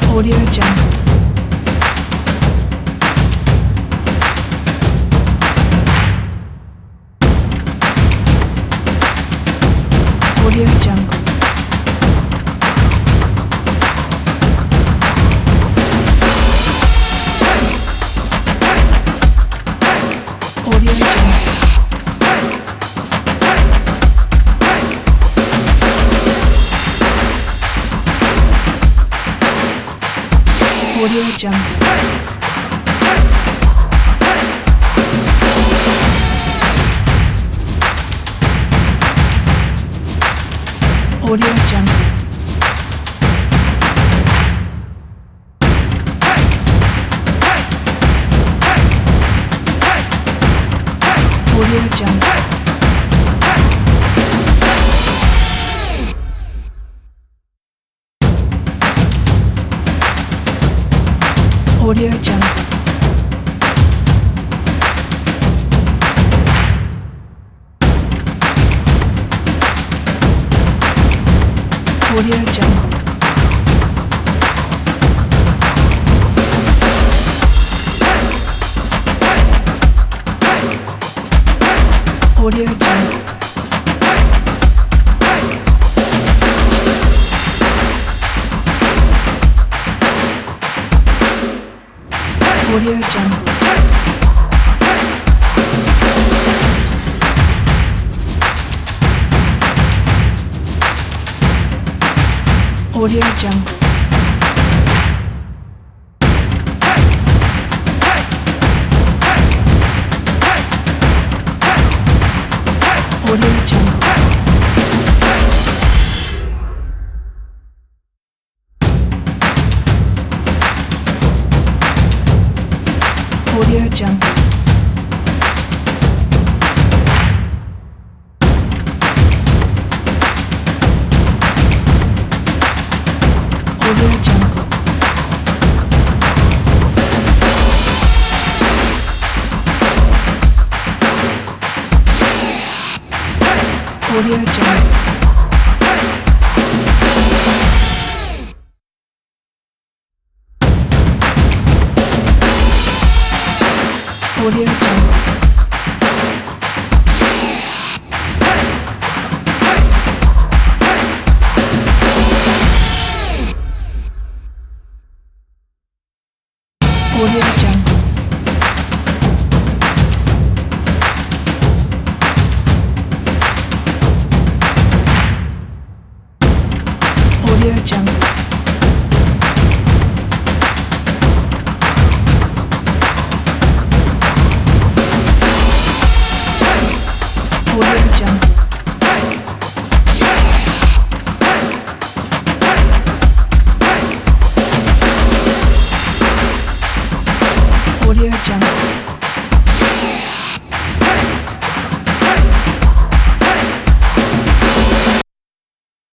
Audio Jungle. Audio Jungle. Audio Jungle. Audio Jungle. Audio Jungle. Audio Jungle. Audio Jungle. Audio Jungle. Audio Jungle. Audio Jungle. Audio Jungle. Audio Jungle. Audio Jungle. Audio Jungle. Audio Jungle. Audio Jungle. Audio Jungle. Audio Jungle.